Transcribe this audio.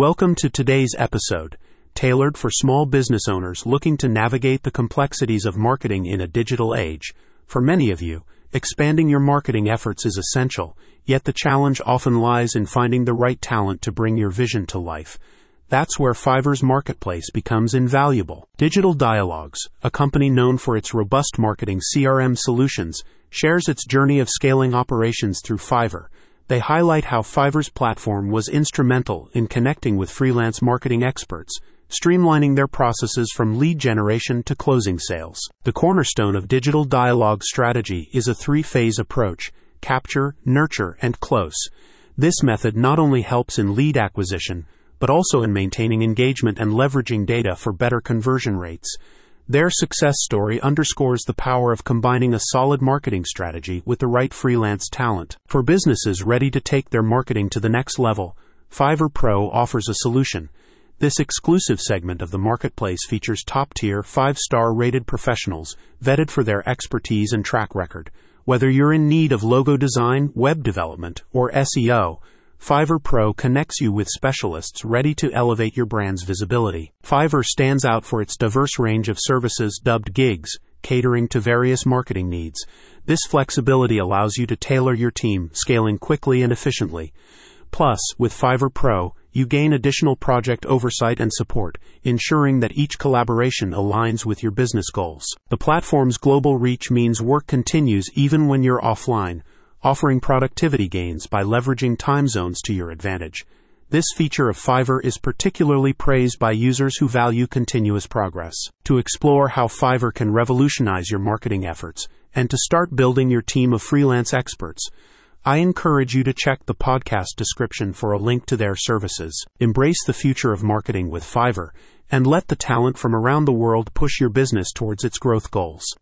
Welcome to today's episode, tailored for small business owners looking to navigate the complexities of marketing in a digital age. For many of you, expanding your marketing efforts is essential, yet the challenge often lies in finding the right talent to bring your vision to life. That's where Fiverr's marketplace becomes invaluable. Digital Dialogues, a company known for its robust marketing CRM solutions, shares its journey of scaling operations through Fiverr. They highlight how Fiverr's platform was instrumental in connecting with freelance marketing experts, streamlining their processes from lead generation to closing sales. The cornerstone of Digital Dialogue's strategy is a three-phase approach: capture, nurture, and close. This method not only helps in lead acquisition, but also in maintaining engagement and leveraging data for better conversion rates. Their success story underscores the power of combining a solid marketing strategy with the right freelance talent. For businesses ready to take their marketing to the next level, Fiverr Pro offers a solution. This exclusive segment of the marketplace features top-tier, 5-star rated professionals vetted for their expertise and track record. Whether you're in need of logo design, web development, or SEO, Fiverr Pro connects you with specialists ready to elevate your brand's visibility. Fiverr stands out for its diverse range of services dubbed gigs, catering to various marketing needs. This flexibility allows you to tailor your team, scaling quickly and efficiently. Plus, with Fiverr Pro, you gain additional project oversight and support, ensuring that each collaboration aligns with your business goals. The platform's global reach means work continues even when you're offline, offering productivity gains by leveraging time zones to your advantage. This feature of Fiverr is particularly praised by users who value continuous progress. To explore how Fiverr can revolutionize your marketing efforts and to start building your team of freelance experts, I encourage you to check the podcast description for a link to their services. Embrace the future of marketing with Fiverr and let the talent from around the world push your business towards its growth goals.